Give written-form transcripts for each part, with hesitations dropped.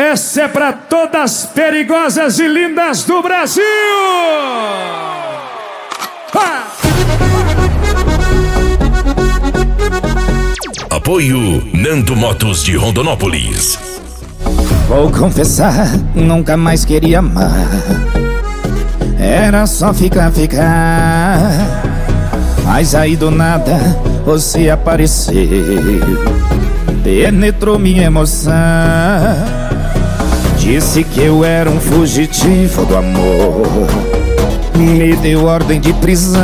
Essa é pra todas as perigosas e lindas do Brasil! Apoio Nando Motos de Rondonópolis. Vou confessar, nunca mais queria amar. Era só ficar. Mas aí do nada você apareceu, penetrou minha emoção. Disse que eu era um fugitivo do amor, me deu ordem de prisão.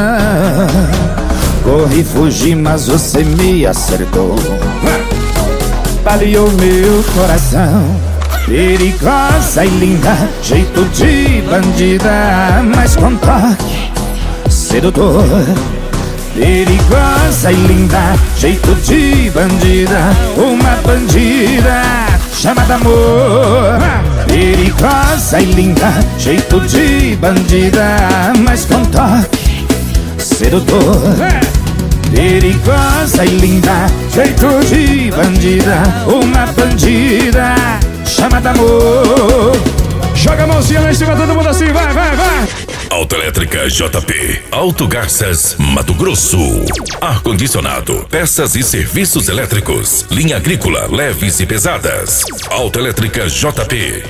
Corri, fugi, mas você me acertou, baleou meu coração. Perigosa e linda, jeito de bandida, mas com toque sedutor. Perigosa e linda, jeito de bandida, uma bandida chamada amor. Perigosa e linda, jeito de bandida, mas com toque sedutor. Perigosa e linda, jeito de bandida, uma bandida chamada amor. Joga a mãozinha lá em cima, todo mundo assim, vai! Autoelétrica JP, Alto Garças, Mato Grosso. Ar-condicionado, peças e serviços elétricos, linha agrícola, leves e pesadas. Autoelétrica JP.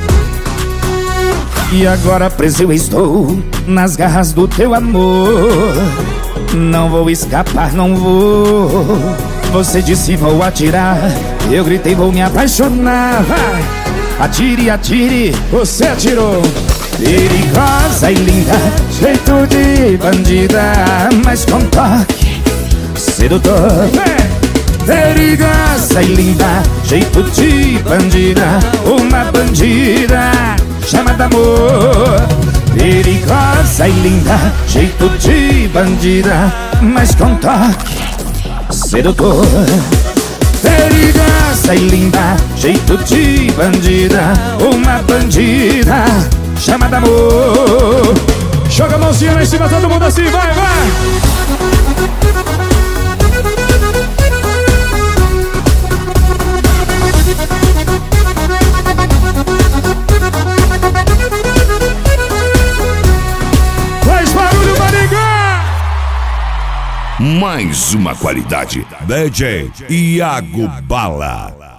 E agora preso eu estou nas garras do teu amor. Não vou escapar, não vou. Você disse vou atirar, eu gritei vou me apaixonar. Vai! Atire, atire, você atirou. Perigosa e linda, jeito de bandida, mas com toque sedutor. Perigosa e linda, jeito de bandida, uma bandida chamada amor. Perigosa e linda, jeito de bandida, mas com toque sedutor. Perigosa e linda, jeito de bandida, uma bandida chamada amor. Joga a mãozinha lá em cima, todo mundo assim, vai! Faz barulho, Maringá! Mais uma qualidade. DJ Iago Bala.